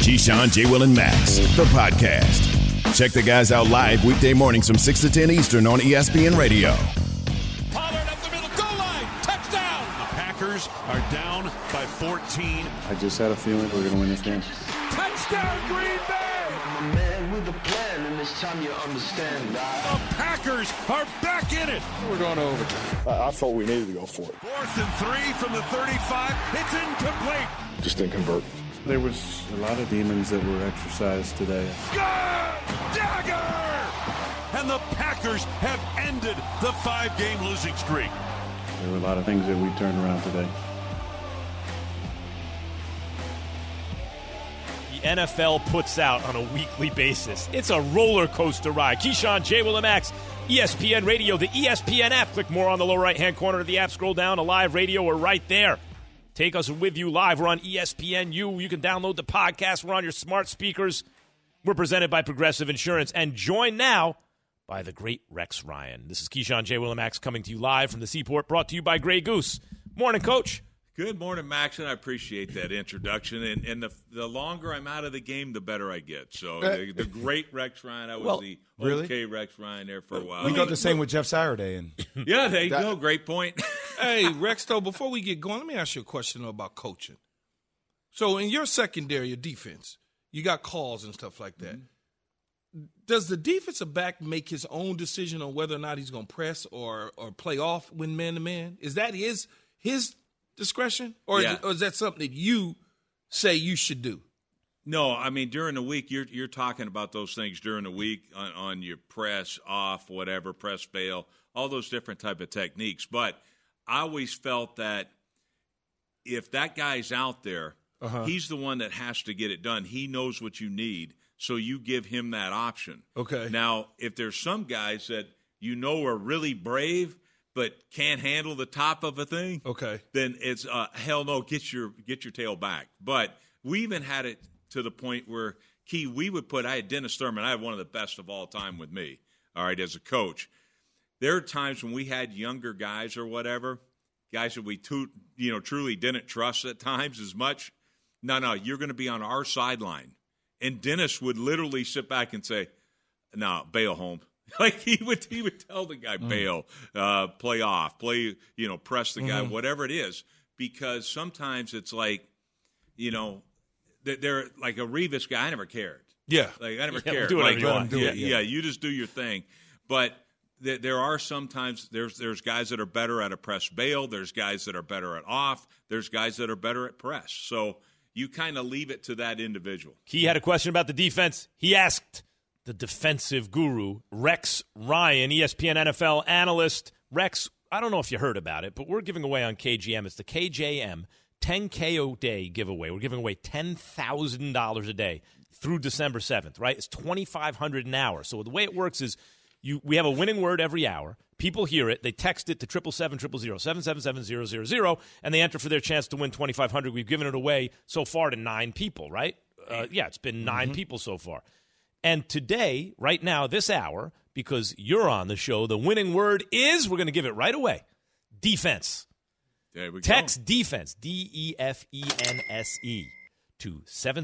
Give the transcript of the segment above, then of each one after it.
Keyshawn, J. Will, and Max, the podcast. Check the guys out live weekday mornings from 6 to 10 Eastern on ESPN Radio. Pollard up the middle, goal line, touchdown! The Packers are down by 14. I just had a feeling we were going to win this game. Touchdown, Green Bay! I'm a man with a plan, and this time you understand. The Packers are back in it. We're going to overtime. I thought we needed to go for it. 4th and 3 from the 35. It's incomplete. Just didn't convert. There was a lot of demons that were exercised today. Dagger! And the Packers have ended the 5-game losing streak. There were a lot of things that we turned around today. The NFL puts out on a weekly basis. It's a roller coaster ride. Keyshawn, J. Will, and Max, ESPN Radio, the ESPN app. Click more on the lower right-hand corner of the app. Scroll down to live radio. We're right there. Take us with you live. We're on ESPNU. You can download the podcast. We're on your smart speakers. We're presented by Progressive Insurance. And joined now by the great Rex Ryan. This is Keyshawn, J. Will, and Max coming to you live from the Seaport, brought to you by Grey Goose. Morning, Coach. Good morning, Max, and I appreciate that introduction. And the longer I'm out of the game, the better I get. So the great Rex Ryan, I was okay Rex Ryan there for a while. We got the same with Jeff Saturday. And yeah, there you go. Great point. Hey, Rex, though, before we get going, let me ask you a question about coaching. So in your secondary, your defense, you got calls and stuff like that. Mm-hmm. Does the defensive back make his own decision on whether or not he's going to press or play off when man-to-man? Is that his discretion, or is that something that you say you should do? No, I mean, during the week, you're talking about those things during the week on your press, off, whatever, press, bail, all those different type of techniques. But I always felt that if that guy's out there, he's the one that has to get it done. He knows what you need, so you give him that option. Okay. Now, if there's some guys that you know are really brave but can't handle the top of a thing, then it's hell no, get your tail back. But we even had it to the point where, Key, I had Dennis Thurman. I had one of the best of all time with me, all right, as a coach. There are times when we had younger guys or whatever, guys that we truly didn't trust at times as much. No, you're going to be on our sideline. And Dennis would literally sit back and say, no, bail home. Like he would tell the guy, bail, play off, press the guy, whatever it is, because sometimes it's like, they're like a Revis guy. I never cared. Yeah, like I never cared. Do whatever you want. You just do your thing. But there are sometimes there's guys that are better at a press bail. There's guys that are better at off. There's guys that are better at press. So you kind of leave it to that individual. He had a question about the defense. He asked the defensive guru, Rex Ryan, ESPN NFL analyst. Rex, I don't know if you heard about it, but we're giving away on KGM. It's the KJM 10K a day giveaway. We're giving away $10,000 a day through December 7th, right? It's $2,500 an hour. So the way it works is we have a winning word every hour. People hear it. They text it to 777-000, and they enter for their chance to win $2,500. We've given it away so far to 9 people, right? It's been 9 people so far. And today, right now, this hour, because you're on the show, the winning word is, we're going to give it right away, defense. There we go. Text defense, DEFENSE, to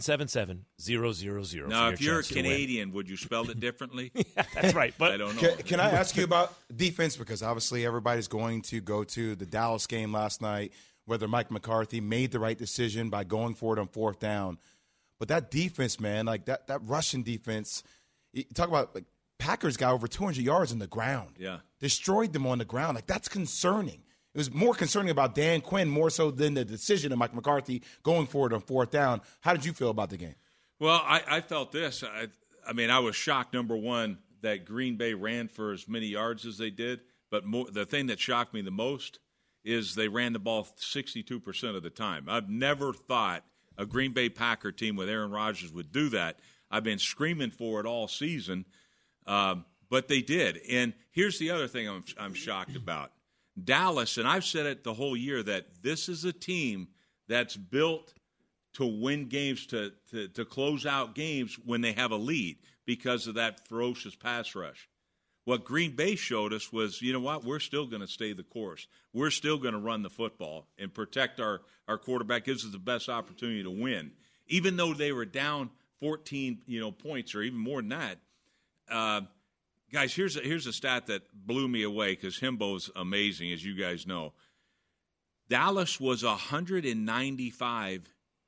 777-000. Now, if you're a Canadian, would you spell it differently? Yeah, that's right. But I don't know. Can I ask you about defense? Because obviously everybody's going to go to the Dallas game last night, whether Mike McCarthy made the right decision by going for it on 4th down. But that defense, man, like that Russian defense, you talk about like Packers got over 200 yards on the ground. Yeah. Destroyed them on the ground. Like, that's concerning. It was more concerning about Dan Quinn more so than the decision of Mike McCarthy going for it on 4th down. How did you feel about the game? Well, I felt this. I mean, I was shocked, number one, that Green Bay ran for as many yards as they did. But the thing that shocked me the most is they ran the ball 62% of the time. I've never thought a Green Bay Packer team with Aaron Rodgers would do that. I've been screaming for it all season, but they did. And here's the other thing I'm shocked about. Dallas, and I've said it the whole year, that this is a team that's built to win games, to close out games when they have a lead because of that ferocious pass rush. What Green Bay showed us was, you know what, we're still going to stay the course. We're still going to run the football and protect our quarterback. Gives us the best opportunity to win. even though they were down 14, points or even more than that. Guys, here's a stat that blew me away because Himbo's amazing, as you guys know. Dallas was 195-0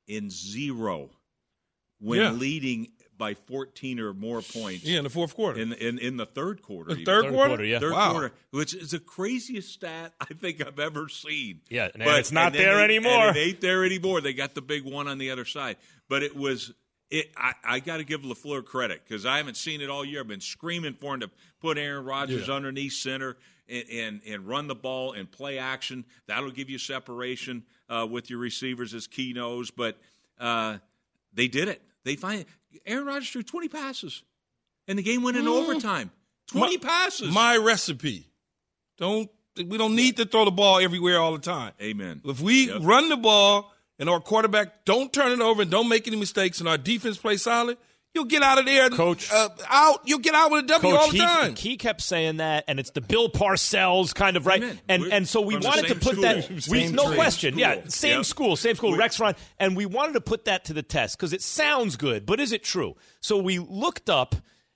when leading by 14 or more points. Yeah, in the fourth quarter. In the third quarter. The third quarter? Yeah. Third quarter, which is the craziest stat I think I've ever seen. Yeah, but it's not there anymore. And it ain't there anymore. They got the big one on the other side. But it was I got to give LaFleur credit because I haven't seen it all year. I've been screaming for him to put Aaron Rodgers underneath center and run the ball and play action. That'll give you separation with your receivers, as Key knows. But they did it. They find Aaron Rodgers threw 20 passes, and the game went into overtime. 20 passes. My recipe. We don't need to throw the ball everywhere all the time. Amen. If we run the ball and our quarterback don't turn it over and don't make any mistakes and our defense plays solid, you'll get out of there, Coach. You'll get out with a W all the time. He kept saying that, and it's the Bill Parcells kind of, right? And so we wanted to put that. No question. Yeah, same school. Rex Ryan. And we wanted to put that to the test because it sounds good, but is it true? So we looked up.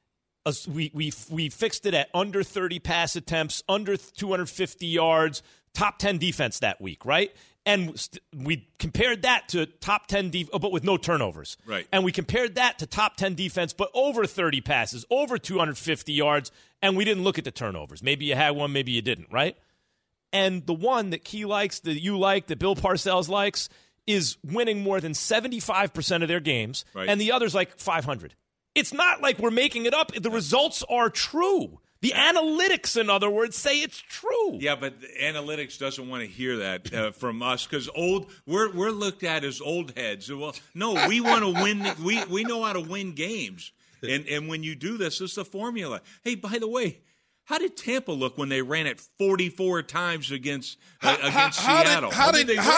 We fixed it at under 30 pass attempts, under 250 yards, top 10 defense that week, right? And we compared that to top 10 but with no turnovers. Right. And we compared that to top 10 defense, but over 30 passes, over 250 yards, and we didn't look at the turnovers. Maybe you had one, maybe you didn't, right? And the one that Key likes, that you like, that Bill Parcells likes, is winning more than 75% of their games, and the other's like 500. It's not like we're making it up. The results are true. The analytics, in other words, say it's true. Yeah, but the analytics doesn't want to hear that from us because we're looked at as old heads. Well, no, we want to win. We know how to win games, and when you do this, it's the formula. Hey, by the way, how did Tampa look when they ran it 44 times against Seattle? How did a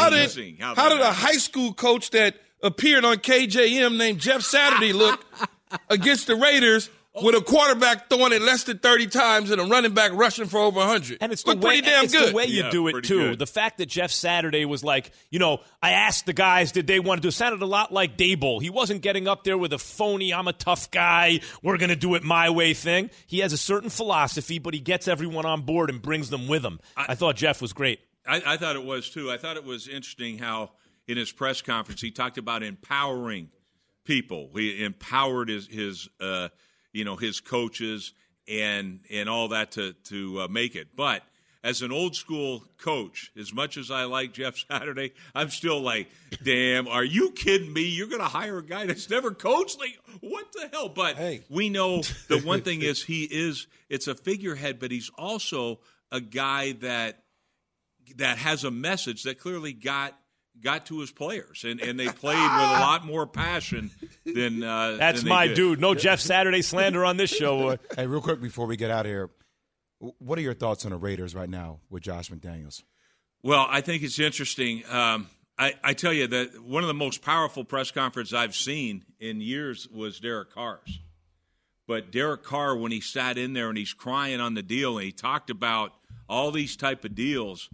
high school coach that appeared on KJM named Jeff Saturday look against the Raiders with a quarterback throwing it less than 30 times and a running back rushing for over 100? And it's pretty damn good. The way you do it, too. Good. The fact that Jeff Saturday was like, I asked the guys, did they want to do it? Sounded a lot like Dable. He wasn't getting up there with a phony, I'm a tough guy, we're going to do it my way thing. He has a certain philosophy, but he gets everyone on board and brings them with him. I thought Jeff was great. I thought it was, too. I thought it was interesting how in his press conference he talked about empowering people. He empowered his coaches and all that to make it. But as an old school coach, as much as I like Jeff Saturday, I'm still like, damn, are you kidding me? You're going to hire a guy that's never coached? Like, what the hell? But we know the one thing is it's a figurehead, but he's also a guy that has a message that clearly got to his players, and they played with a lot more passion than that's than my did. dude. No Jeff Saturday slander on this show, boy. Hey, real quick before we get out of here, what are your thoughts on the Raiders right now with Josh McDaniels? Well, I think it's interesting. I tell you that one of the most powerful press conferences I've seen in years was Derek Carr's. But Derek Carr, when he sat in there and he's crying on the deal and he talked about all these type of deals,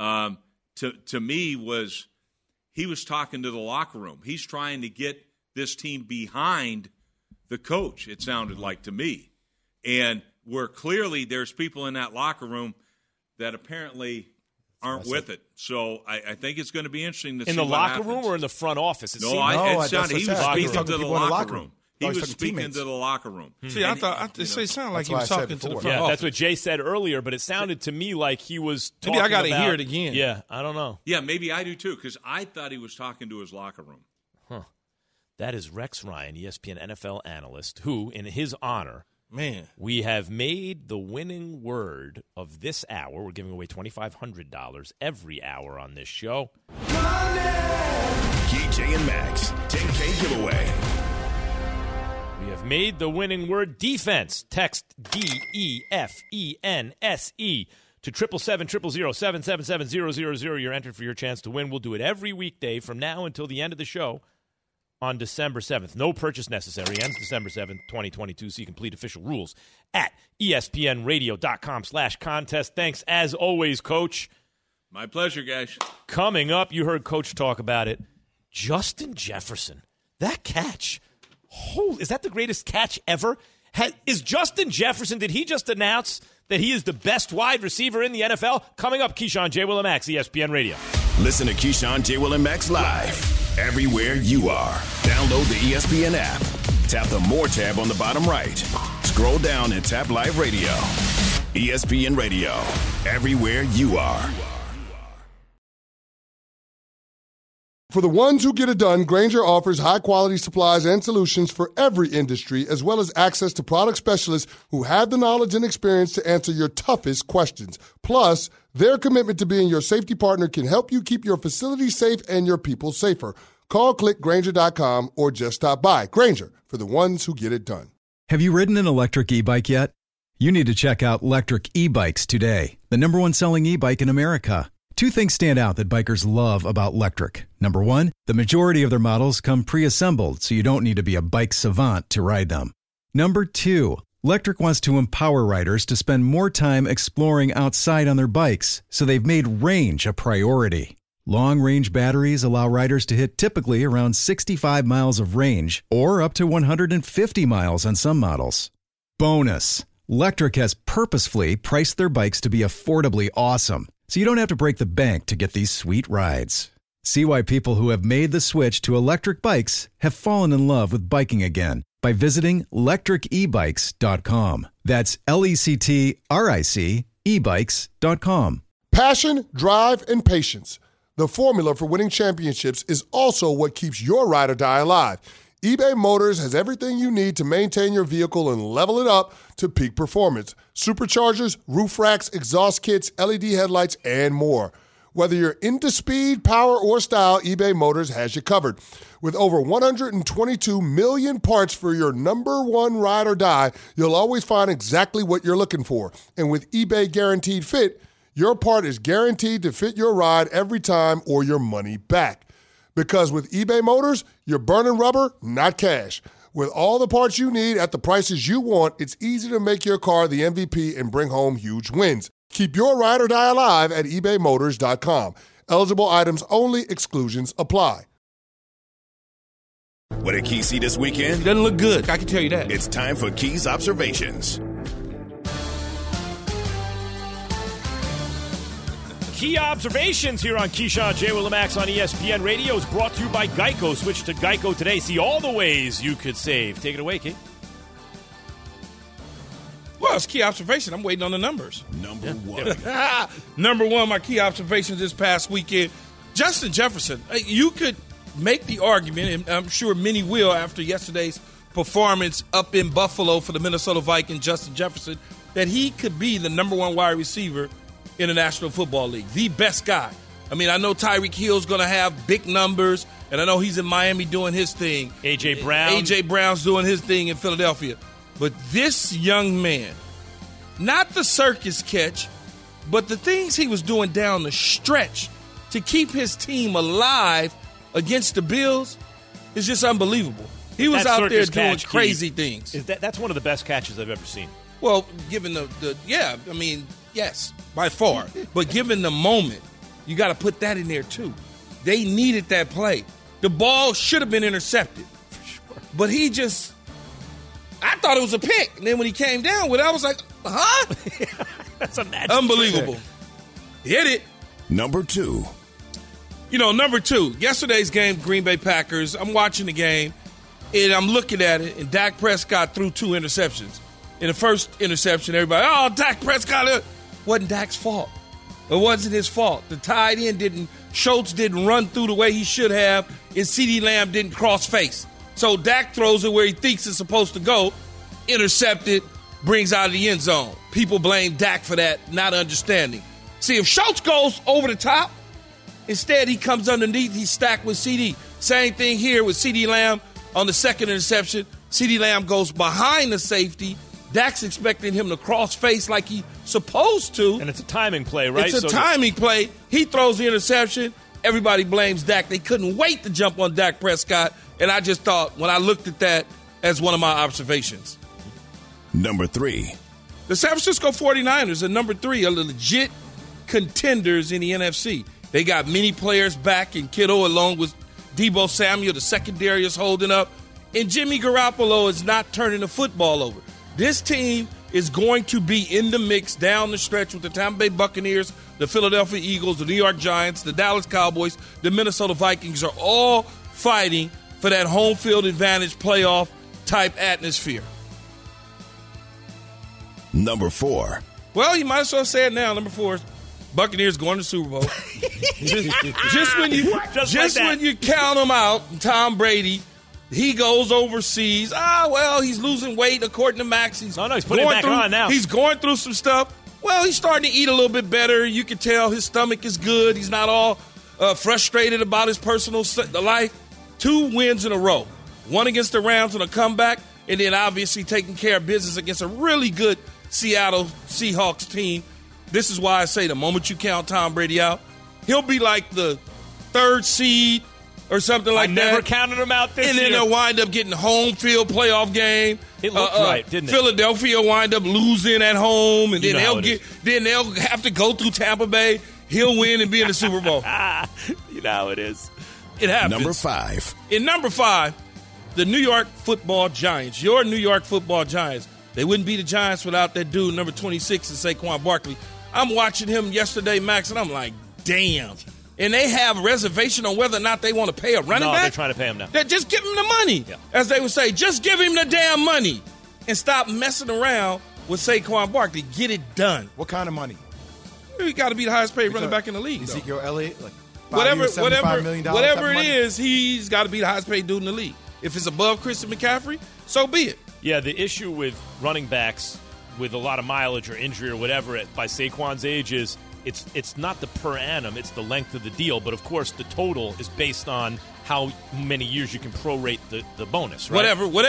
to me was – he was talking to the locker room. He's trying to get this team behind the coach, it sounded like to me. And where clearly there's people in that locker room that apparently aren't with it. So I think it's going to be interesting to see what happens. In the locker room or in the front office? He was speaking to the locker room. He was speaking to the locker room. See, it sounded like he was talking to the front office. That's what Jay said earlier, but it sounded to me like he was talking Maybe I got to about, hear it again. Yeah, I don't know. Yeah, maybe I do too, because I thought he was talking to his locker room. Huh. That is Rex Ryan, ESPN NFL analyst, who, in his honor, we have made the winning word of this hour. We're giving away $2,500 every hour on this show. KJ and Max, 10K giveaway. We have made the winning word defense. Text DEFENSE to 777-007-777-000. You're entered for your chance to win. We'll do it every weekday from now until the end of the show on December 7th. No purchase necessary. Ends December 7th, 2022. See complete official rules at ESPNradio.com/contest. Thanks, as always, Coach. My pleasure, guys. Coming up, you heard Coach talk about it. Justin Jefferson That catch. Oh, is that the greatest catch ever? Is Justin Jefferson, did he just announce that he is the best wide receiver in the NFL? Coming up, Keyshawn, J. Will and Max, ESPN Radio. Listen to Keyshawn, J. Will and Max live everywhere you are. Download the ESPN app. Tap the More tab on the bottom right. Scroll down and tap Live Radio. ESPN Radio, everywhere you are. For the ones who get it done, Grainger offers high-quality supplies and solutions for every industry, as well as access to product specialists who have the knowledge and experience to answer your toughest questions. Plus, their commitment to being your safety partner can help you keep your facility safe and your people safer. Call, click Grainger.com, or just stop by. Grainger, for the ones who get it done. Have you ridden an electric e-bike yet? You need to check out Lectric E-Bikes today, the #1 selling e-bike in America. 2 things stand out that bikers love about Lectric. Number 1, the majority of their models come pre-assembled, so you don't need to be a bike savant to ride them. Number 2, Lectric wants to empower riders to spend more time exploring outside on their bikes, so they've made range a priority. Long-range batteries allow riders to hit typically around 65 miles of range, or up to 150 miles on some models. Bonus, Lectric has purposefully priced their bikes to be affordably awesome, so you don't have to break the bank to get these sweet rides. See why people who have made the switch to electric bikes have fallen in love with biking again by visiting lectricebikes.com. That's LECTRIC ebikes.com. Passion, drive, and patience. The formula for winning championships is also what keeps your ride or die alive. eBay Motors has everything you need to maintain your vehicle and level it up to peak performance. Superchargers, roof racks, exhaust kits, LED headlights, and more. Whether you're into speed, power, or style, eBay Motors has you covered. With over 122 million parts for your #1 ride or die, you'll always find exactly what you're looking for. And with eBay Guaranteed Fit, your part is guaranteed to fit your ride every time or your money back. Because with eBay Motors, you're burning rubber, not cash. With all the parts you need at the prices you want, it's easy to make your car the MVP and bring home huge wins. Keep your ride or die alive at ebaymotors.com. Eligible items only. Exclusions apply. What did Key see this weekend? Doesn't look good, I can tell you that. It's time for Key's Observations. Key Observations here on Keyshawn, J. Will and Max on ESPN Radio is brought to you by Geico. Switch to Geico today. See all the ways you could save. Take it away, Key. Well, it's Key Observation. I'm waiting on the numbers. Number 1. Number 1, my Key Observations this past weekend. Justin Jefferson. You could make the argument, and I'm sure many will after yesterday's performance up in Buffalo for the Minnesota Vikings, Justin Jefferson, that he could be the #1 wide receiver in the National Football League, the best guy. I mean, I know Tyreek Hill's going to have big numbers, and I know he's in Miami doing his thing. A.J. Brown's doing his thing in Philadelphia. But this young man, not the circus catch, but the things he was doing down the stretch to keep his team alive against the Bills is just unbelievable. He was out there doing crazy things. That's one of the best catches I've ever seen. Well, given yes, by far. But given the moment, you got to put that in there too. They needed that play. The ball should have been intercepted. For sure. But I thought it was a pick. And then when he came down with it, I was like, huh? That's a magic unbelievable. Trick. Hit it. Number 2. Number 2, yesterday's game, Green Bay Packers. I'm watching the game, and I'm looking at it, and Dak Prescott threw 2 interceptions. In the first interception, everybody, Dak Prescott. It wasn't Dak's fault. It wasn't his fault. The tight end Schultz didn't run through the way he should have, and CeeDee Lamb didn't cross face. So Dak throws it where he thinks it's supposed to go, intercepted, brings out of the end zone. People blame Dak for that, not understanding. See, if Schultz goes over the top, instead he comes underneath, he's stacked with CeeDee. Same thing here with CeeDee Lamb on the second interception. CeeDee Lamb goes behind the safety. Dak's expecting him to cross face like he's supposed to. And it's a timing play, right? It's a timing play. He throws the interception. Everybody blames Dak. They couldn't wait to jump on Dak Prescott. And I just thought, when I looked at that, as one of my observations. Number 3. The San Francisco 49ers are number 3, are legit contenders in the NFC. They got many players back in Kittle along with Deebo Samuel, the secondary is holding up. And Jimmy Garoppolo is not turning the football over. This team is going to be in the mix down the stretch with the Tampa Bay Buccaneers, the Philadelphia Eagles, the New York Giants, the Dallas Cowboys, the Minnesota Vikings are all fighting for that home field advantage playoff type atmosphere. Number 4. Well, you might as well say it now. Number 4 is Buccaneers going to the Super Bowl. just when you count them out, Tom Brady, he goes overseas. He's losing weight according to Max. He's putting it back on now. He's going through some stuff. Well, he's starting to eat a little bit better. You can tell his stomach is good. He's not all frustrated about his personal life. 2 wins in a row. One against the Rams on a comeback, and then obviously taking care of business against a really good Seattle Seahawks team. This is why I say the moment you count Tom Brady out, he'll be like the 3rd seed or something like that. I never counted him out this year. And then they'll wind up getting home field playoff game. It looked right, didn't it? Philadelphia wind up losing at home, and then they'll have to go through Tampa Bay. He'll win and be in the Super Bowl. You know how it is. It happens. Number 5. In number 5, the New York Football Giants. Your New York Football Giants. They wouldn't be the Giants without that dude, number 26, and Saquon Barkley. I'm watching him yesterday, Max, and I'm like, damn. And they have a reservation on whether or not they want to pay a running back. No, they're trying to pay him now. Just give him the money. Yeah. As they would say, just give him the damn money. And stop messing around with Saquon Barkley. Get it done. What kind of money? He got to be the highest paid running back in the league. Ezekiel Elliott, like $75 million whatever it is, he's got to be the highest paid dude in the league. If it's above Christian McCaffrey, so be it. Yeah, the issue with running backs with a lot of mileage or injury or whatever by Saquon's age is it's not the per annum, it's the length of the deal. But, of course, the total is based on how many years you can prorate the bonus, right?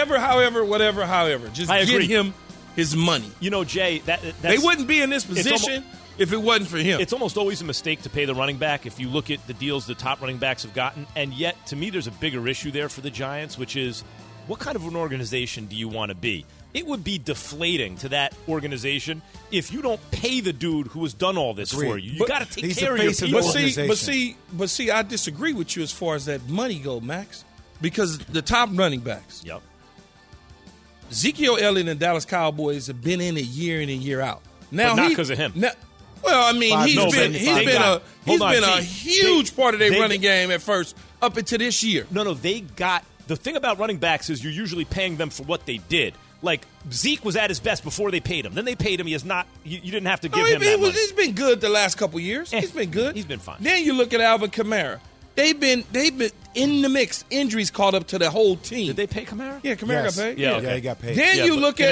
However. Just give him his money. You know, Jay, they wouldn't be in this position if it wasn't for him. It's almost always a mistake to pay the running back if you look at the deals the top running backs have gotten. And yet, to me, there's a bigger issue there for the Giants, which is what kind of an organization do you want to be? It would be deflating to that organization if you don't pay the dude who has done all this for you. You got to take care of your people. But see, I disagree with you as far as that money go, Max, because the top running backs. Yep. Ezekiel Elliott and Dallas Cowboys have been in it year in and year out. Now, but not because of him. He's been a huge part of their running game at first up until this year. No, they got – the thing about running backs is you're usually paying them for what they did. Like, Zeke was at his best before they paid him. Then they paid him. He has not – you didn't have to give him that money. He's been good the last couple years. He's been good. He's been fine. Then you look at Alvin Kamara. They've been in the mix. Injuries caught up to the whole team. Did they pay Kamara? Yeah, Kamara got paid. Yeah, he got paid. Then you look at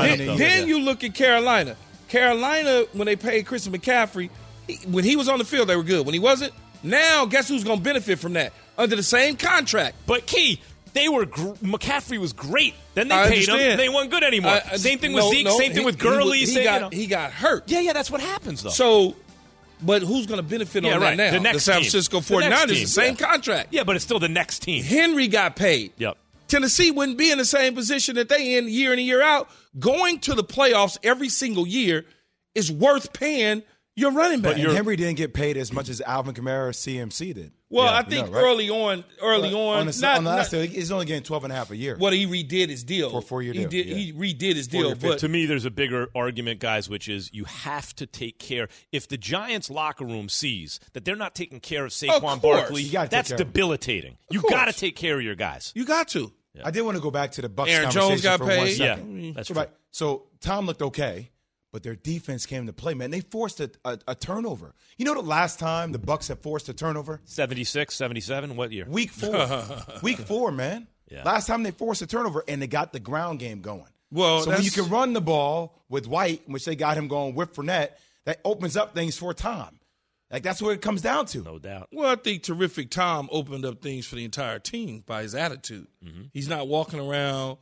you look at Carolina. Carolina, when they paid Christian McCaffrey, when he was on the field, they were good. When he wasn't, now guess who's going to benefit from that? Under the same contract. But Key, McCaffrey was great. Then they paid him. They weren't good anymore. Same thing with Zeke. Same thing with Gurley. He got hurt. Yeah, that's what happens though. So. But who's going to benefit on that now? The San Francisco 49ers, the same contract. Yeah, but it's still the next team. Henry got paid. Yep. Tennessee wouldn't be in the same position that they in year and year out. Going to the playoffs every single year is worth paying your running back. But Henry didn't get paid as much as Alvin Kamara or CMC did. Well, I think early on, on the last deal, he's only getting $12.5 a year. Well, he redid his deal for a 4-year deal. He redid his deal. But to me, there's a bigger argument, guys, which is you have to take care. If the Giants locker room sees that they're not taking care of Saquon Barkley, that's debilitating. You got to take care of your guys. You got to. Yeah. I did want to go back to the Bucs Aaron conversation Jones got for paid. 1 second. Yeah, that's right. So Tom looked okay. But their defense came to play, man. They forced a turnover. You know the last time the Bucs have forced a turnover? 76, 77, what year? Week 4. Week 4, man. Yeah. Last time they forced a turnover, and they got the ground game going. Well, so when you can run the ball with White, which they got him going with Fournette, that opens up things for Tom. Like, that's what it comes down to. No doubt. Well, I think terrific Tom opened up things for the entire team by his attitude. Mm-hmm. He's not walking around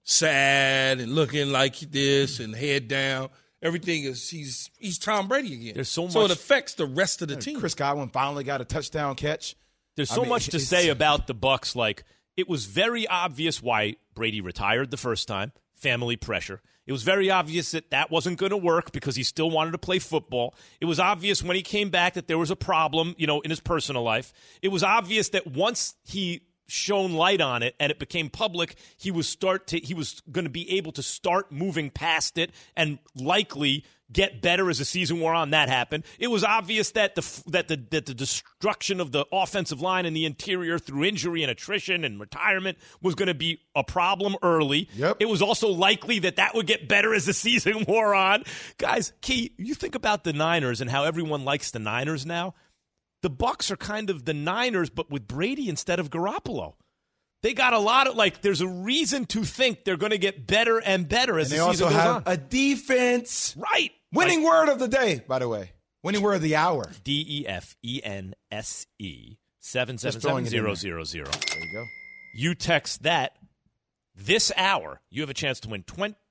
sad and looking like this and head down. Everything is he's Tom Brady again. There's so it affects the rest of the team. Chris Godwin finally got a touchdown catch. There's so much to say about the Bucs. Like, it was very obvious why Brady retired the first time, family pressure. It was very obvious that that wasn't going to work because he still wanted to play football. It was obvious when he came back that there was a problem, in his personal life. It was obvious that once he shone light on it and it became public, he was going to be able to start moving past it and likely get better as the season wore on. That happened. It was obvious that the destruction of the offensive line and the interior through injury and attrition and retirement was going to be a problem early. Yep. It was also likely that would get better as the season wore on. Guys, Key, you think about the Niners and how everyone likes the Niners now. The Bucs are kind of the Niners, but with Brady instead of Garoppolo. They got a lot of, there's a reason to think they're going to get better and better as the season goes on. They also have a defense. Right. Winning word of the day, by the way. Winning word of the hour. DEFENSE 777-000. There you go. You text that this hour, you have a chance to win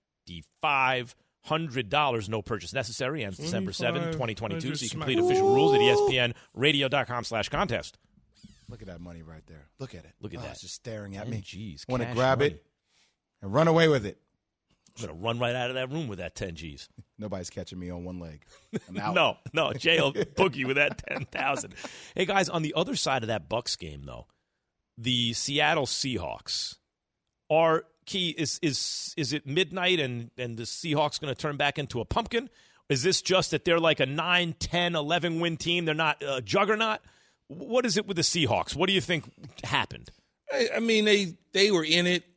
$2,500. No purchase necessary. Ends December 7, 2022. So you complete official rules at ESPNradio.com/contest. Look at that money right there. Look at it. Look at that. It's just staring at me. G's. Want to grab it and run away with it. I'm going to run right out of that room with that 10 G's. Nobody's catching me on one leg. I'm out. No. Jay will book you with that 10,000. Hey, guys, on the other side of that Bucs game, though, the Seattle Seahawks are key. Is it midnight and the Seahawks going to turn back into a pumpkin? Is this just that they're like a 9, 10, 11 win team? They're not a juggernaut? What is it with the Seahawks? What do you think happened? I mean, they were in it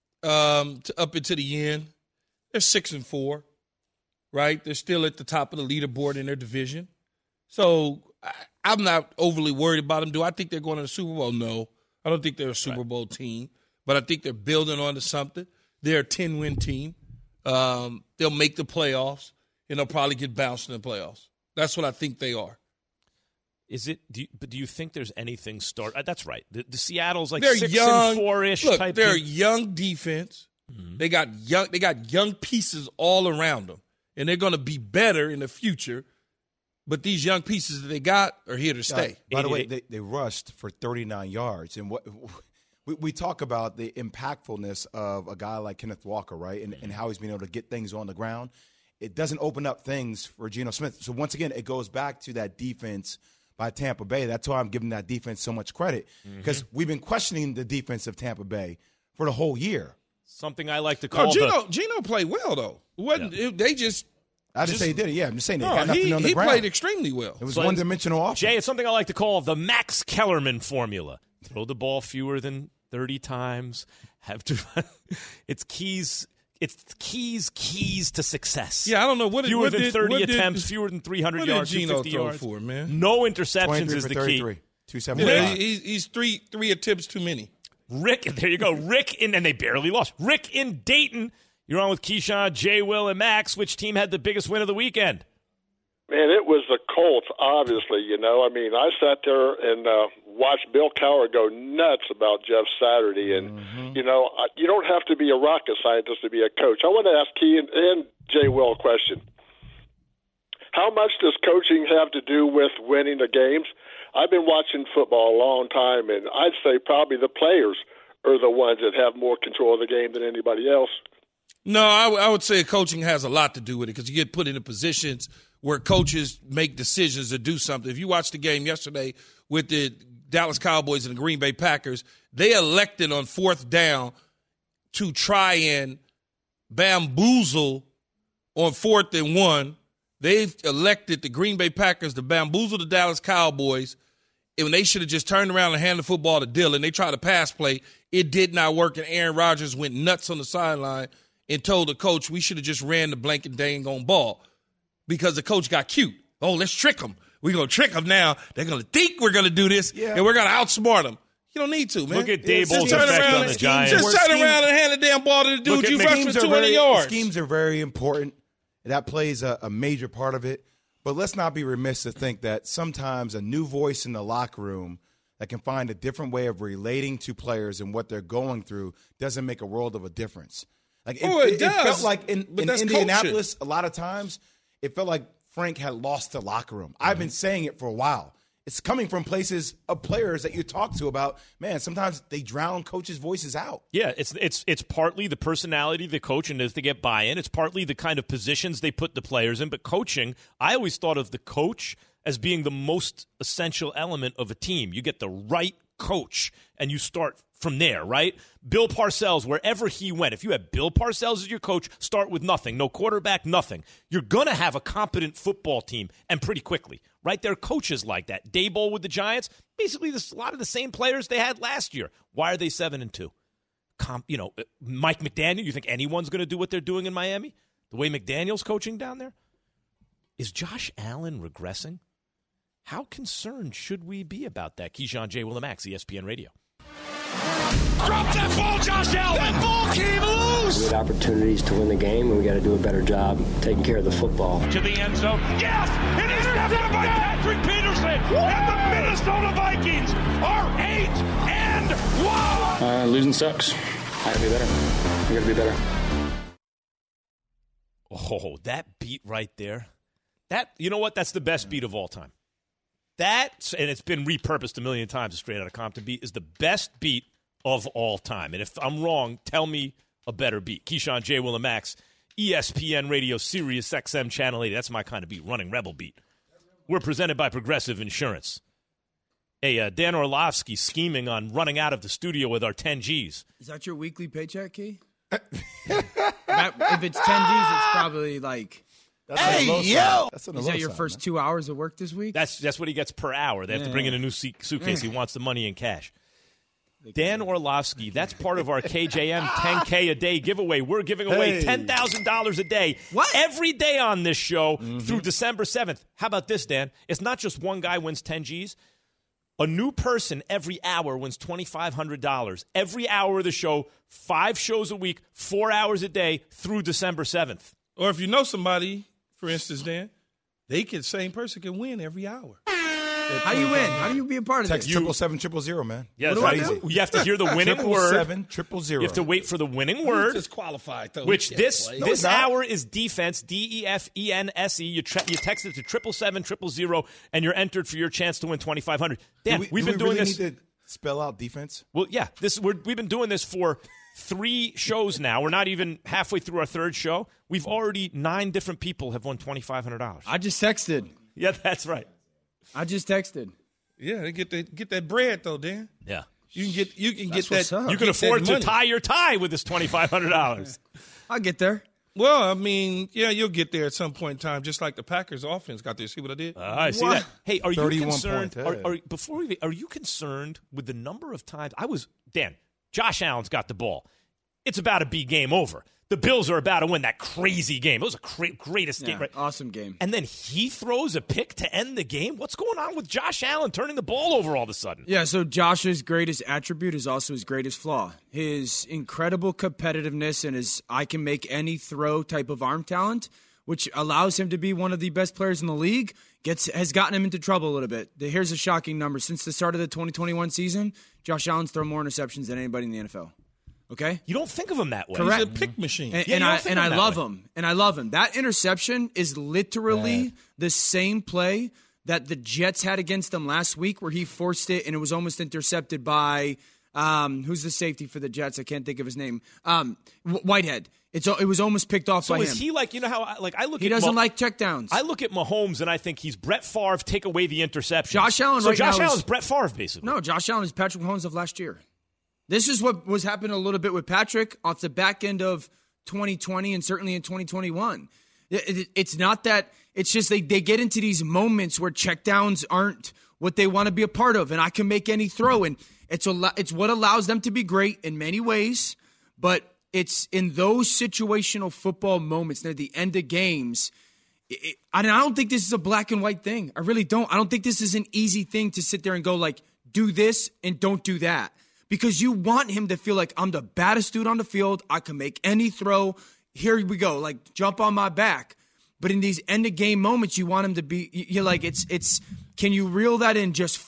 up until the end. They're 6-4, right? They're still at the top of the leaderboard in their division. So I'm not overly worried about them. Do I think they're going to the Super Bowl? No. I don't think they're a Super Bowl team, but I think they're building onto something. They're a 10-win team. They'll make the playoffs, and they'll probably get bounced in the playoffs. That's what I think they are. Is it? Do you think there's anything start? That's right. The Seattle's like they're 6-4-ish type. They're a young defense. Mm-hmm. They got young pieces all around them, and they're going to be better in the future. But these young pieces that they got are here to stay. By the way, they rushed for 39 yards, and what we talk about the impactfulness of a guy like Kenneth Walker, right, and how he's been able to get things on the ground. It doesn't open up things for Geno Smith. So once again, it goes back to that defense by Tampa Bay. That's why I'm giving that defense so much credit, because we've been questioning the defense of Tampa Bay for the whole year. Something I like to call Geno played well, though. They just – I didn't say he did it. Yeah, I'm just saying they got nothing on the ground. He played extremely well. It was one-dimensional offense. Jay, it's something I like to call the Max Kellerman formula. Throw the ball fewer than 30 times. It's keys to success. Yeah, I don't know. Fewer than 30 attempts, fewer than 300 yards, 250 yards. For, man? No interceptions is the key. 275. He's three attempts too many. Rick, there you go. And they barely lost. Rick in Dayton. You're on with Keyshawn, Jay, Will, and Max. Which team had the biggest win of the weekend? Man, it was the Colts, obviously. I mean, I sat there and watched Bill Cowher go nuts about Jeff Saturday. And, you don't have to be a rocket scientist to be a coach. I want to ask Key and Jay Will a question. How much does coaching have to do with winning the games? I've been watching football a long time, and I'd say probably the players are the ones that have more control of the game than anybody else. No, I would say coaching has a lot to do with it, because you get put into positions where coaches make decisions to do something. If you watched the game yesterday with the Dallas Cowboys and the Green Bay Packers, they elected on 4th down to try and bamboozle on 4th and 1. They've elected the Green Bay Packers to bamboozle the Dallas Cowboys, and they should have just turned around and handed the football to Dillon. They tried to pass play. It did not work, and Aaron Rodgers went nuts on the sideline and told the coach, we should have just ran the blanket dang on ball, because the coach got cute. Oh, let's trick them. We're going to trick them now. They're going to think we're going to do this, and we're going to outsmart them. You don't need to, man. Look at Daboll's effect on the Giants. Just turn around and hand the damn ball to the dude you rushed for 200 yards. Schemes are very important. That plays a major part of it. But let's not be remiss to think that sometimes a new voice in the locker room that can find a different way of relating to players and what they're going through doesn't make a world of a difference. Like it felt like in Indianapolis, a lot of times, it felt like Frank had lost the locker room. I've been saying it for a while. it's coming from places of players that you talk to about, man, sometimes they drown coaches' voices out. Yeah, it's partly the personality of the coach and if they get buy-in. It's partly the kind of positions they put the players in. But coaching, I always thought of the coach as being the most essential element of a team. You get the right coach, and you start from there, right? Bill Parcells, wherever he went, if you had Bill Parcells as your coach, start with nothing, no quarterback, nothing. You're going to have a competent football team, and pretty quickly, right? There are coaches like that. Daboll with the Giants, basically a lot of the same players they had last year. Why are they 7-2? Mike McDaniel, you think anyone's going to do what they're doing in Miami? The way McDaniel's coaching down there? Is Josh Allen regressing? How concerned should we be about that? Keyshawn J. Willimax, ESPN Radio. Drop that ball, Josh Allen! That ball came loose! We had opportunities to win the game, and we got to do a better job taking care of the football. To the end zone. Yes! It is intercepted by Patrick Peterson! And the Minnesota Vikings are 8-1! Losing sucks. I got to be better. We got to be better. Oh, that beat right there. That, you know what? That's the best beat of all time. That, and it's been repurposed a million times, a Straight Outta Compton beat, is the best beat of all time. And if I'm wrong, tell me a better beat. Keyshawn J. Willimax, ESPN Radio, Sirius XM Channel 80. That's my kind of beat, running Rebel beat. We're presented by Progressive Insurance. Hey, Dan Orlovsky scheming on running out of the studio with our 10 Gs. Is that your weekly paycheck, Key? If it's 10 Gs, it's probably like... That's yo! Is that your first 2 hours of work this week? That's what he gets per hour. They have to bring in a new suitcase. He wants the money in cash. Dan Orlovsky, that's part of our KJM 10K a day giveaway. We're giving away $10,000 a day every day on this show through December 7th. How about this, Dan? It's not just one guy wins 10 Gs. A new person every hour wins $2,500. Every hour of the show, 5 shows a week, 4 hours a day through December 7th. Or if you know somebody, for instance, Dan, same person can win every hour. How do you win? How do you be a part of Text this? 777-000, man. Yeah, that's not easy. You have to hear the winning word. 777-000. You have to wait for the winning word. Disqualified, though. Which this hour is defense, DEFENSE. You text it to 777-000, and you're entered for your chance to win $2,500. Dan, we've been doing this. Need to spell out defense? Well, yeah. We've been doing this for 3 shows now. We're not even halfway through our 3rd show. We've already 9 different people have won $2,500. I just texted. Yeah, that's right. I just texted. Yeah, get that bread though, Dan. Yeah, you can get that. You can afford to tie your tie with this $2,500. I'll get there. Well, I mean, yeah, you'll get there at some point in time, just like the Packers offense got there. See what I did? I see that. Hey, are you concerned? Are you concerned with the number of times Dan? Josh Allen's got the ball. It's about to be game over. The Bills are about to win that crazy game. It was a greatest game, right? Awesome game. And then he throws a pick to end the game? What's going on with Josh Allen turning the ball over all of a sudden? Yeah, so Josh's greatest attribute is also his greatest flaw. His incredible competitiveness and his I can make any throw type of arm talent, which allows him to be one of the best players in the league, has gotten him into trouble a little bit. Here's a shocking number. Since the start of the 2021 season, Josh Allen's thrown more interceptions than anybody in the NFL. Okay? You don't think of him that way. Correct. He's a pick machine. And I love him. And I love him. That interception is literally the same play that the Jets had against them last week where he forced it and it was almost intercepted by who's the safety for the Jets? I can't think of his name. Whitehead. It was almost picked off by him. So is he like, you know how I look at he doesn't like checkdowns. I look at Mahomes and I think he's Brett Favre, take away the interception. Josh Allen Allen's Brett Favre, basically. No, Josh Allen is Patrick Mahomes of last year. This is what was happening a little bit with Patrick off the back end of 2020 and certainly in 2021. It's not that – it's just they get into these moments where checkdowns aren't what they want to be a part of, and I can make any throw. And it's what allows them to be great in many ways, but it's in those situational football moments near the end of games – I don't think this is a black and white thing. I really don't. I don't think this is an easy thing to sit there and go like, do this and don't do that. Because you want him to feel like I'm the baddest dude on the field. I can make any throw. Here we go. Like, jump on my back. But in these end-of-game moments, you want him to be – you're like, it's can you reel that in just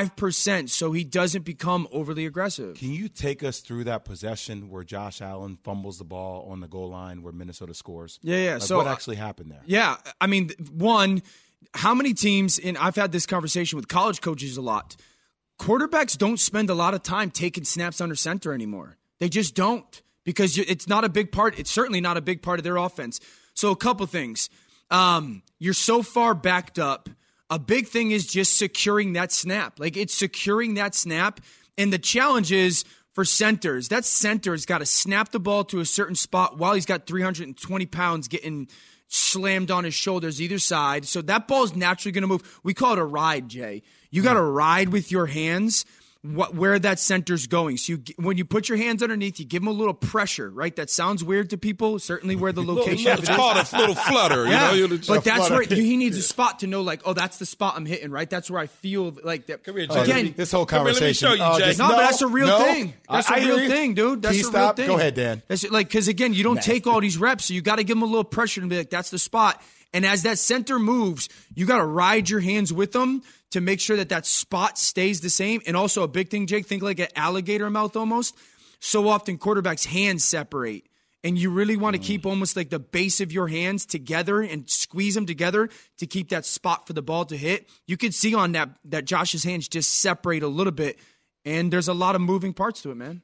5% so he doesn't become overly aggressive? Can you take us through that possession where Josh Allen fumbles the ball on the goal line where Minnesota scores? Yeah. Like, so what actually happened there? Yeah. I mean, one – how many teams, and I've had this conversation with college coaches a lot, quarterbacks don't spend a lot of time taking snaps under center anymore. They just don't, because it's not a big part. It's certainly not a big part of their offense. So a couple things. You're so far backed up. A big thing is just securing that snap. Like, it's securing that snap. And the challenge is for centers. That center's got to snap the ball to a certain spot while he's got 320 pounds getting slammed on his shoulders either side. So that ball is naturally going to move. We call it a ride, Jay. You got to ride with your hands where that center's going. So when you put your hands underneath, you give them a little pressure, right? That sounds weird to people, certainly where the location of it is. It's called a little flutter. Yeah, you know? But that's where he needs a spot to know, like, oh, that's the spot I'm hitting, right? That's where I feel like that. Come here, Jay. Again, this whole conversation. Let me show you, Jay. but that's a real thing. That's a real thing, dude. That's a real thing. Go ahead, Dan. That's like, because again, you don't take all these reps, so you got to give them a little pressure and be like, that's the spot. And as that center moves, you got to ride your hands with them to make sure that that spot stays the same. And also a big thing, Jake, think like an alligator mouth almost. So often quarterbacks' hands separate. And you really want to keep almost like the base of your hands together and squeeze them together to keep that spot for the ball to hit. You can see on that Josh's hands just separate a little bit. And there's a lot of moving parts to it, man.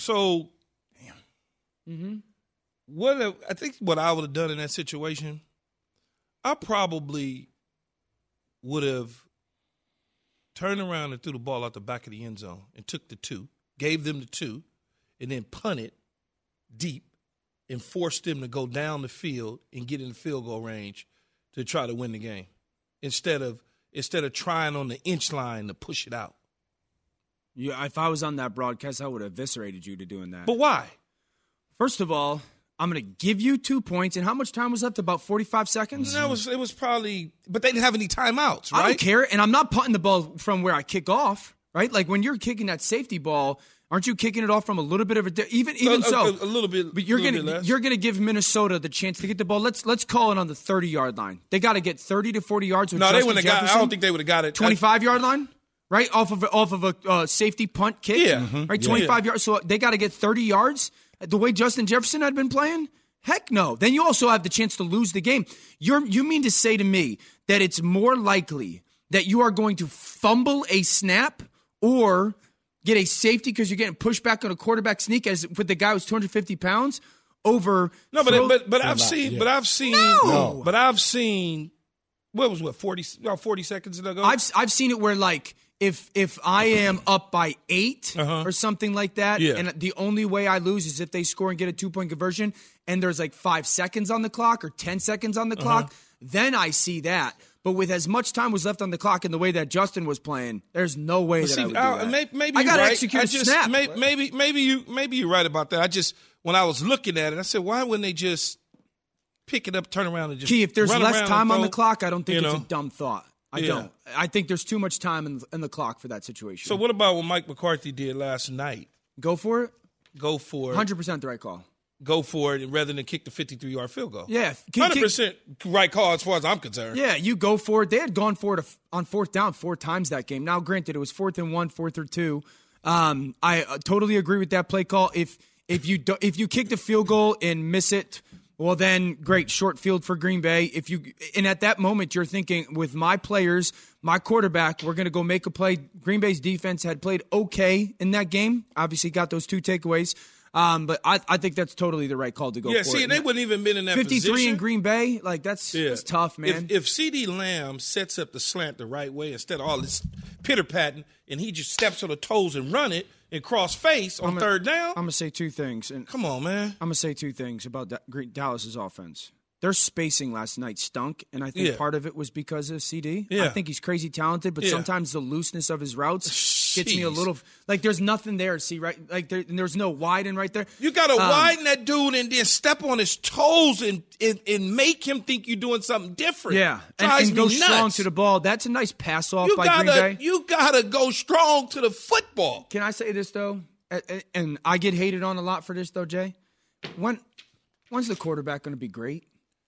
I think what I would have done in that situation, I probably would have turned around and threw the ball out the back of the end zone and took the 2, gave them the 2, and then punted deep and forced them to go down the field and get in the field goal range to try to win the game instead of trying on the inch line to push it out. Yeah, if I was on that broadcast, I would have eviscerated you to doing that. But why? First of all, I'm going to give you 2 points. And how much time was left? About 45 seconds? No, it was probably – but they didn't have any timeouts, right? I don't care. And I'm not punting the ball from where I kick off, right? Like when you're kicking that safety ball, aren't you kicking it off from a little bit of a – even so. A little bit But you're less. You're going to give Minnesota the chance to get the ball. Let's call it on the 30-yard line. They got to get 30 to 40 yards with Justin Jefferson. I don't think they would have got it. 25-yard line? Right? Off of a safety punt kick? Yeah. Right? 25 yards. So they got to get 30 yards the way Justin Jefferson had been playing? Heck no. Then you also have the chance to lose the game. You mean to say to me that it's more likely that you are going to fumble a snap or get a safety because you're getting pushed back on a quarterback sneak as with the guy who's 250 pounds over? No, but I've seen what was 40 seconds ago? I've seen it where like if I am up by 8 or something like that, and the only way I lose is if they score and get a 2-point conversion, and there's like 5 seconds on the clock or 10 seconds on the clock, then I see that. But with as much time was left on the clock and the way that Justin was playing, there's no way that I would do that. Maybe I got to right. execute a snap. Maybe you're right about that. When I was looking at it, I said, why wouldn't they just pick it up, turn around, and just Key, if there's run less time on the throw, clock, I don't think it's a dumb thought. I don't. I think there's too much time in the clock for that situation. So what about what Mike McCarthy did last night? Go for it? Go for it. 100% the right call. Go for it rather than kick the 53-yard field goal. Yeah. 100% right call as far as I'm concerned. Yeah, you go for it. They had gone for it on 4th down 4 times that game. Now, granted, it was 4th and 1, 4th or 2. I totally agree with that play call. If you kick the field goal and miss it, well, then great, short field for Green Bay. And at that moment, you're thinking, with my players, my quarterback, we're going to go make a play. Green Bay's defense had played okay in that game. Obviously, got those 2 takeaways. But I think that's totally the right call to go for. Yeah, see, and they wouldn't even been in that 53 position. in Green Bay, like that's tough, man. If CeeDee Lamb sets up the slant the right way instead of all this pitter-patting, and he just steps on the toes and run it and cross face on 3rd down. I'm going to say 2 things. And come on, man. I'm going to say 2 things about Dallas's offense. Their spacing last night stunk, and I think part of it was because of CD. Yeah. I think he's crazy talented, but sometimes the looseness of his routes gets me a little – like there's nothing there, see, right? Like there's no widen right there. You got to widen that dude and then step on his toes and make him think you're doing something different. Yeah, and go strong to the ball. That's a nice pass-off by Green Bay. You got to go strong to the football. Can I say this, though? And I get hated on a lot for this, though, Jay. When's the quarterback going to be great?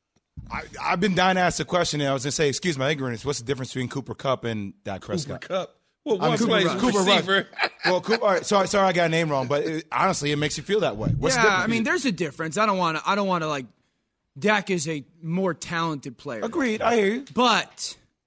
I've been dying to ask the question, and I was going to say, excuse my ignorance, what's the difference between Cooper Kupp and Dak Prescott? Cooper Kupp. Well, one plays receiver. Well, Cooper, all right, sorry I got a name wrong, but honestly, it makes you feel that way. What's the difference? I mean, there's a difference. I don't want to like, Dak is a more talented player. Agreed, I hear you. But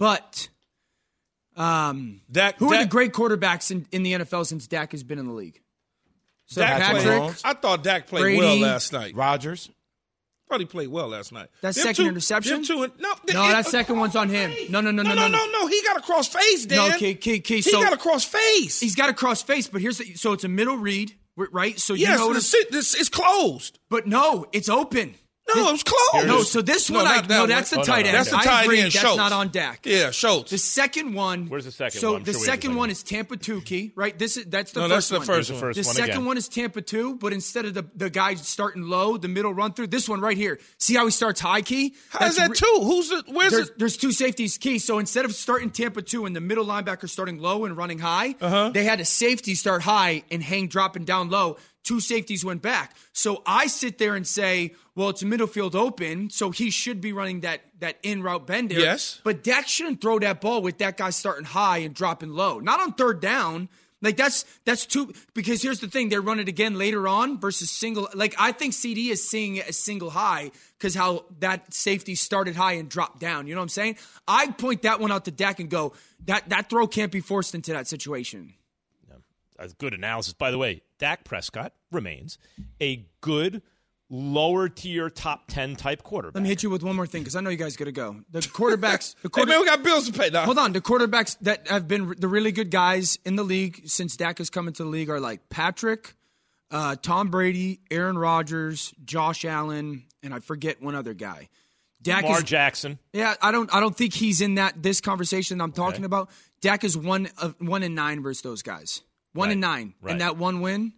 But who are the great quarterbacks in the NFL since Dak has been in the league? So I thought Dak played Brady, well last night. Rodgers. I thought he played well last night. That second interception? That second one's on him. No. He got a cross face, Dan. No, okay. He got a cross face. He's got a cross face, but so it's a middle read, right? So yes, you notice this is closed. But no, it's open. No, it was closed. No, so this one, that's the tight end. That's the tight end. I agree, that's Schultz. not on Dak. Yeah, Schultz. The second one. Where's the second so one? the second one is Tampa 2, Key, right? That's the first one. That's the first one. The second one is Tampa 2, but instead of the guy starting low, the middle run through, this one right here. See how he starts high, Key? How is that 2? Where's it? There's 2 safeties, Key. So instead of starting Tampa 2 and the middle linebacker starting low and running high, they had a safety start high and dropping down low. 2 safeties went back. So I sit there and say, well, it's a middle field open, so he should be running that in route bend there. Yes. But Dak shouldn't throw that ball with that guy starting high and dropping low. Not on third down. Like that's too, because here's the thing, they run it again later on versus single. Like I think CD is seeing it as single high because how that safety started high and dropped down. You know what I'm saying? I point that one out to Dak and go, that throw can't be forced into that situation. That's good analysis. By the way, Dak Prescott remains a good lower-tier top 10 type quarterback. Let me hit you with one more thing because I know you guys got to go. The quarterbacks. Hey, man, we got bills to pay now. Hold on. The quarterbacks that have been the really good guys in the league since Dak has come into the league are like Patrick, Tom Brady, Aaron Rodgers, Josh Allen, and I forget one other guy. Lamar Jackson. Yeah, I don't think he's in this conversation I'm talking about. Dak is 1-9 versus those guys. 1-9. Right. And that one win,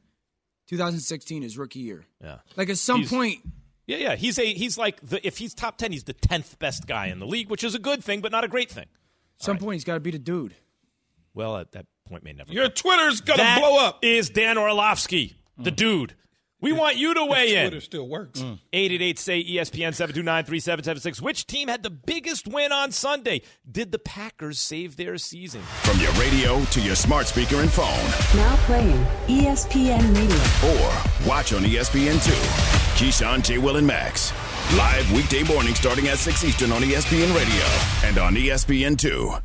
2016 is rookie year. Yeah. Like at some point. Yeah. He's like if he's top 10, he's the 10th best guy in the league, which is a good thing, but not a great thing. Some point he's got to be the dude. Well, at that point may never. Your Twitter's gonna blow up. Is Dan Orlovsky the dude? We want you to weigh in. Twitter still works. 888-SAY-ESPN 729-3776. Which team had the biggest win on Sunday? Did the Packers save their season? From your radio to your smart speaker and phone. Now playing ESPN Radio. Or watch on ESPN2. Keyshawn, J. Will, and Max. Live weekday morning starting at 6 Eastern on ESPN Radio and on ESPN2.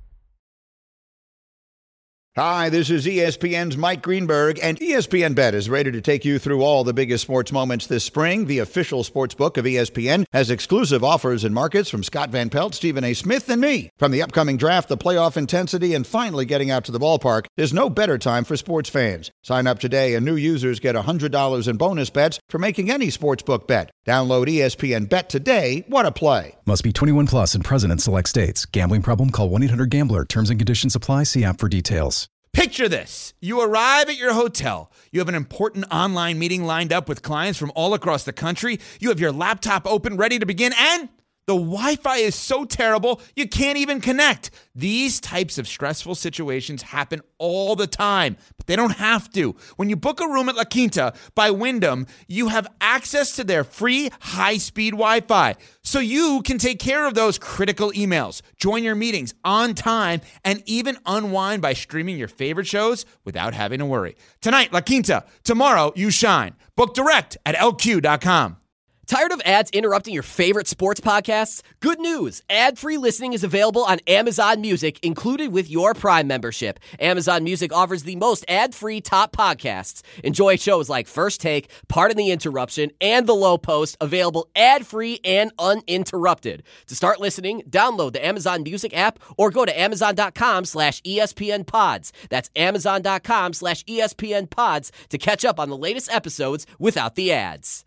Hi, this is ESPN's Mike Greenberg, and ESPN Bet is ready to take you through all the biggest sports moments this spring. The official sports book of ESPN has exclusive offers and markets from Scott Van Pelt, Stephen A. Smith, and me. From the upcoming draft, the playoff intensity, and finally getting out to the ballpark, there's no better time for sports fans. Sign up today, and new users get $100 in bonus bets for making any sportsbook bet. Download ESPN Bet today. What a play. Must be 21 plus and present in select states. Gambling problem? Call 1-800-GAMBLER. Terms and conditions apply. See app for details. Picture this. You arrive at your hotel. You have an important online meeting lined up with clients from all across the country. You have your laptop open, ready to begin, and the Wi-Fi is so terrible, you can't even connect. These types of stressful situations happen all the time, but they don't have to. When you book a room at La Quinta by Wyndham, you have access to their free high-speed Wi-Fi, so you can take care of those critical emails, join your meetings on time, and even unwind by streaming your favorite shows without having to worry. Tonight, La Quinta. Tomorrow, you shine. Book direct at LQ.com. Tired of ads interrupting your favorite sports podcasts? Good news! Ad-free listening is available on Amazon Music, included with your Prime membership. Amazon Music offers the most ad-free top podcasts. Enjoy shows like First Take, Pardon the Interruption, and The Low Post, available ad-free and uninterrupted. To start listening, download the Amazon Music app or go to Amazon.com/ESPN Pods. That's Amazon.com/ESPN Pods to catch up on the latest episodes without the ads.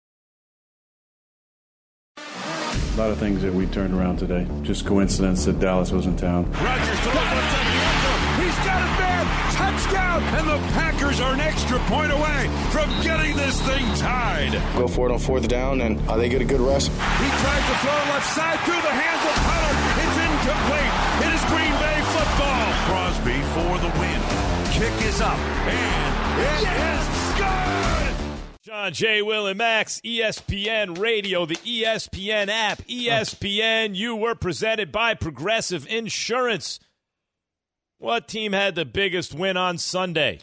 A lot of things that we turned around today. Just coincidence that Dallas was in town. Rodgers to the left side of the end zone. He's got his man. Touchdown. And the Packers are an extra point away from getting this thing tied. Go for it on fourth down, and they get a good rest. He tried to throw left side through the hands of Pollard. It's incomplete. It is Green Bay football. Crosby for the win. Kick is up. And it is good. John, J. Will, and Max, ESPN Radio, the ESPN app, ESPN. You were presented by Progressive Insurance. What team had the biggest win on Sunday?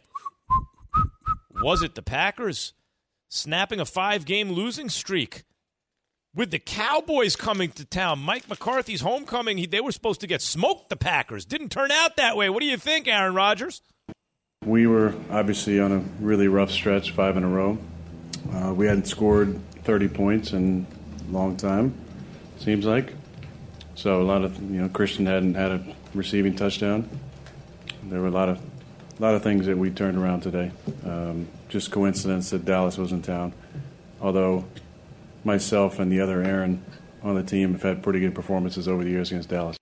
Was it the Packers? Snapping a 5-game losing streak. With the Cowboys coming to town, Mike McCarthy's homecoming, they were supposed to get smoked, the Packers. Didn't turn out that way. What do you think, Aaron Rodgers? We were obviously on a really rough stretch, 5 in a row. We hadn't scored 30 points in a long time, seems like. So a lot of, Christian hadn't had a receiving touchdown. There were a lot of things that we turned around today. Just coincidence that Dallas was in town. Although myself and the other Aaron on the team have had pretty good performances over the years against Dallas.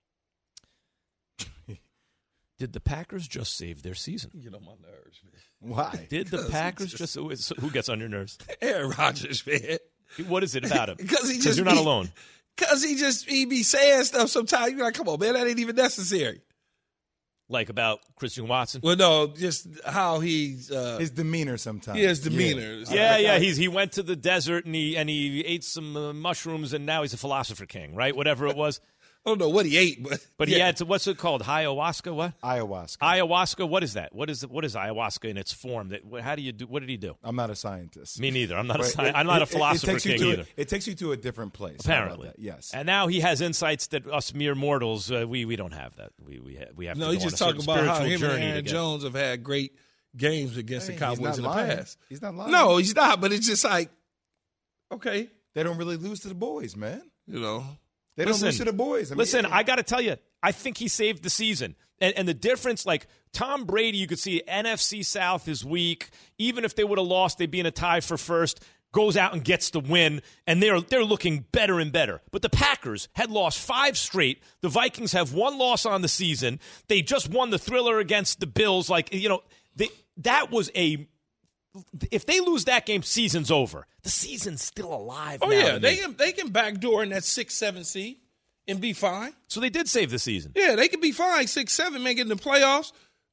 Did the Packers just save their season? You know my nerves, man. Why? Did the Packers just who gets on your nerves? Aaron Rodgers, man. What is it about him? Because you're not alone. Because he be saying stuff sometimes. You're like, come on, man, that ain't even necessary. Like about Christian Watson? Well, no, just how he's his demeanor sometimes. Yeah, his demeanor. Yeah. He went to the desert and he ate some mushrooms and now he's a philosopher king, right? Whatever it was. I don't know what he ate, but he had to. What's it called? Ayahuasca? What? Ayahuasca. What is that? What is ayahuasca in its form? How do you do? What did he do? I'm not a scientist. Me neither. I'm not I'm not a philosopher king either. It takes you to a different place. Apparently, yes. And now he has insights that us mere mortals we don't have that. We have. No, to he just talking about how him and Aaron together. Jones have had great games against the Cowboys in the past. He's not lying. No, he's not. But it's just like, okay, they don't really lose to the boys, man. They don't lose to the boys. I got to tell you, I think he saved the season. And the difference, like Tom Brady, you could see NFC South is weak. Even if they would have lost, they'd be in a tie for first. Goes out and gets the win, and they're looking better and better. But the Packers had lost 5 straight. The Vikings have 1 loss on the season. They just won the thriller against the Bills. That was a. If they lose that game, season's over. The season's still alive. Oh, now yeah. They can backdoor in that 6-7 seed and be fine. So they did save the season. Yeah, they can be fine. 6-7, man, getting the playoffs.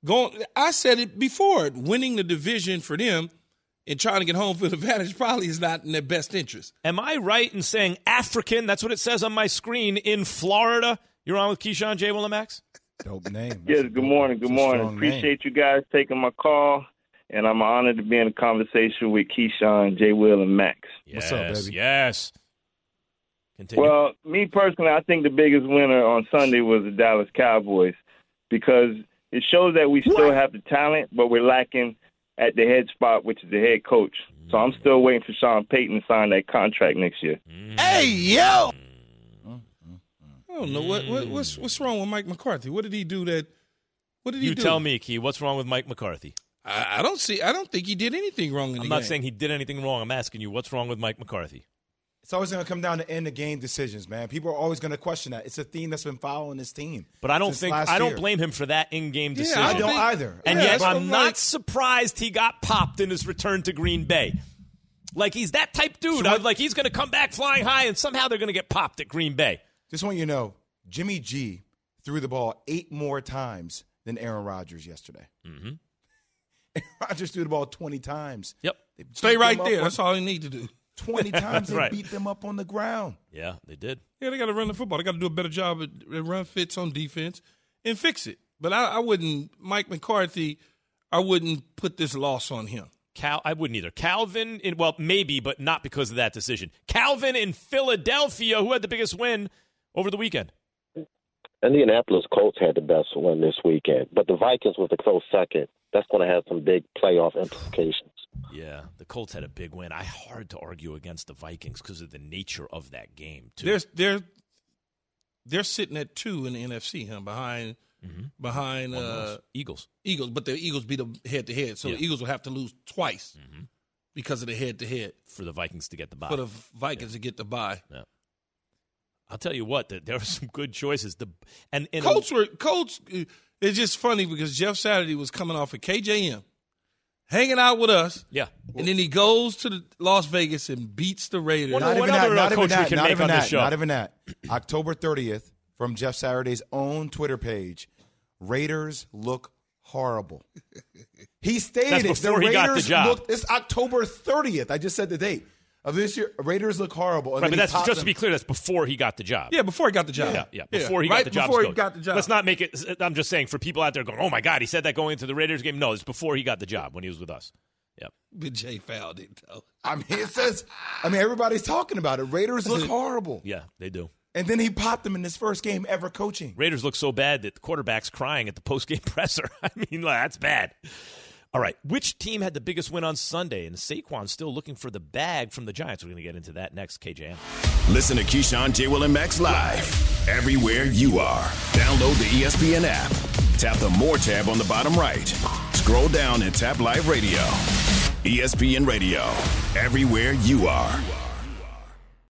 I said it before. Winning the division for them and trying to get home field advantage probably is not in their best interest. Am I right in saying African? That's what it says on my screen in Florida. You're on with Keyshawn J. Willemax? Dope name. Yes, good morning. Good morning. Appreciate you guys taking my call. And I'm honored to be in a conversation with Keyshawn, J. Will, and Max. Yes, what's up, baby? Yes. Continue. Well, me personally, I think the biggest winner on Sunday was the Dallas Cowboys because it shows that we still have the talent, but we're lacking at the head spot, which is the head coach. So I'm still waiting for Sean Payton to sign that contract next year. Hey, yo! I don't know. What's wrong with Mike McCarthy? What did he do that – what did he do? You tell me, Key. What's wrong with Mike McCarthy? I don't think he did anything wrong in the game. I'm not saying he did anything wrong. I'm asking you, what's wrong with Mike McCarthy? It's always going to come down to end of game decisions, man. People are always going to question that. It's a theme that's been following this team. But I don't blame him for that in-game decision. I don't either. And yet I'm not surprised he got popped in his return to Green Bay. Like he's that type dude. Like he's going to come back flying high, and somehow they're going to get popped at Green Bay. Just want you to know, Jimmy G threw the ball 8 more times than Aaron Rodgers yesterday. Mm-hmm. Aaron Rodgers threw the ball 20 times. Yep. Stay right there. That's all you need to do. 20 times they beat them up on the ground. Yeah, they did. Yeah, they got to run the football. They got to do a better job at run fits on defense and fix it. But I wouldn't, Mike McCarthy, I wouldn't put this loss on him. I wouldn't either. Calvin, maybe, but not because of that decision. Calvin in Philadelphia, who had the biggest win over the weekend? Indianapolis Colts had the best win this weekend, but the Vikings was a close second. That's going to have some big playoff implications. Yeah, the Colts had a big win. Hard to argue against the Vikings because of the nature of that game, too. They're sitting at 2 in the NFC, behind Eagles. But the Eagles beat them head-to-head, so the Eagles will have to lose twice because of the head-to-head. For the Vikings to get the bye. For the Vikings to get the bye. Yeah. I'll tell you what, there were some good choices. Colts. It's just funny because Jeff Saturday was coming off of KJM, hanging out with us. Yeah, and then he goes to Las Vegas and beats the Raiders. Not even that. October 30th, from Jeff Saturday's own Twitter page, Raiders look horrible. He stated That's before he got the job. It's October 30th. I just said the date. Of this year, Raiders look horrible. And right, but that's just to be clear. That's before he got the job. Yeah, before he got the job. Yeah, before he got the job. Before he got the job. Let's not make it. I'm just saying for people out there going, "Oh my God, he said that going into the Raiders game." No, it's before he got the job when he was with us. Yep. But Jay fouled it, though. I mean, everybody's talking about it. Raiders look horrible. Yeah, they do. And then he popped them in his first game ever coaching. Raiders look so bad that the quarterback's crying at the post-game presser. I mean, that's bad. All right, which team had the biggest win on Sunday? And Saquon's still looking for the bag from the Giants. We're going to get into that next, KJM. Listen to Keyshawn, J. Will, and Max live everywhere you are. Download the ESPN app. Tap the More tab on the bottom right. Scroll down and tap Live Radio. ESPN Radio, everywhere you are.